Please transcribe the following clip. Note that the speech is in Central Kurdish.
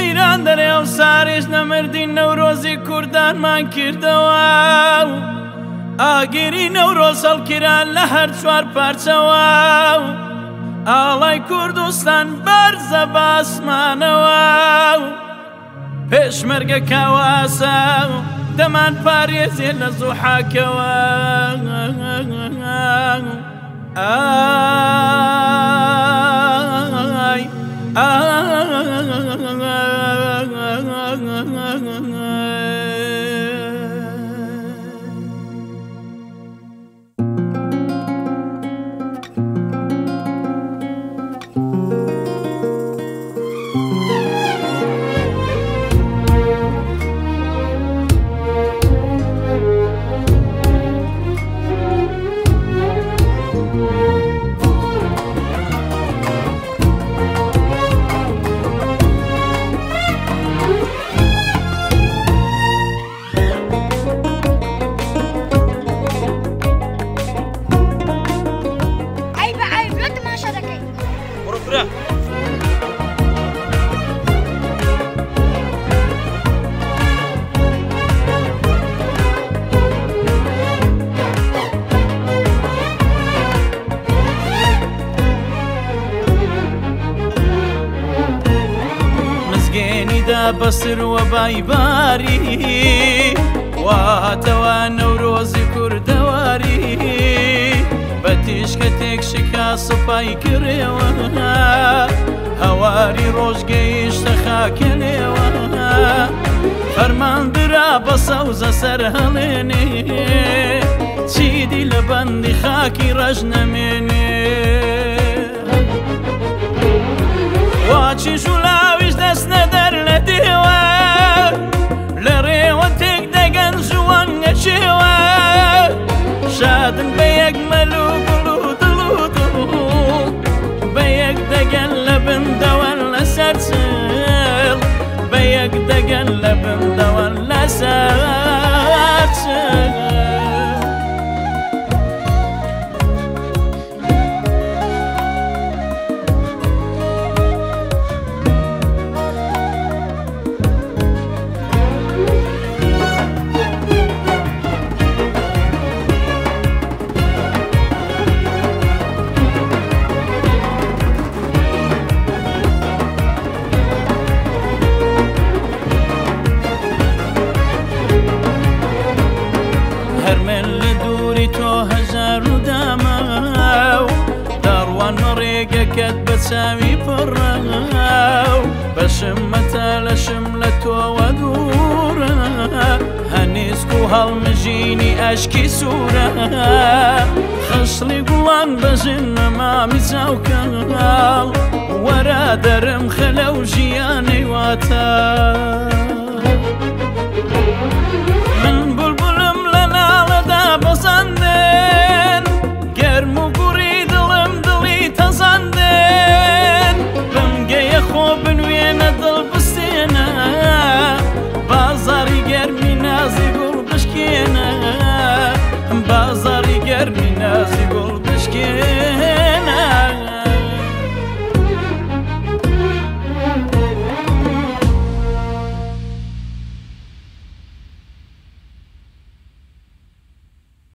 سەیران دەرێ و ساریش نەمردی نەورۆزی کوردانمان کردەوە ئاگیری نەورۆز هەڵکران لە هەر چوار پارچەوە ئاڵای کوردستان بەرزە باسمانەوە پێشمەرگە کاواسە دەمان پارێزێ لە زوحاکەوە ئای بەسر وە بایباری واتەوە نەورۆزی کوردەواری بە تیشکە تێک شکا سوپای کڕێوە هەواری ڕۆژگەیشتە خاکە نێوە فەرماندرا بە سەوزە سەر هەڵێنێ چیدی لە بەندی خاکی ڕەش نەمێنێ واچی ژولاویش دەست نەدەر لە دێوە لە ڕێوە تێک دەگەن ژوان نەچێوە شادن بە یەک مەلو گوڵ و دڵ و دڵ بە یەک دەگەن لە بندەوە لەسەر چڵ بە یەک دەگەن لە بندەوە لەسەر چڵ کەت بە چاوی پڕە بەشم مەتە لەشم لە تۆوە دوورە هەنیسک و هەڵمژینی ئەشکی سوورە خەشڵی گوڵان بەژن نەمامی چاوکەڵ وەرە دەرم خەلە و ژیانەی واتە من بولبولم لە ناڵەدا بەزاندێن گەرم و گوڕی دڵم دڵی تەزاندێن بمگەیە خۆ بنوێنە دڵ بستێنە بازاری گەرمی نازی گوڵ بشکێنە بازاری گەرمی نازی گوڵ بشکێنە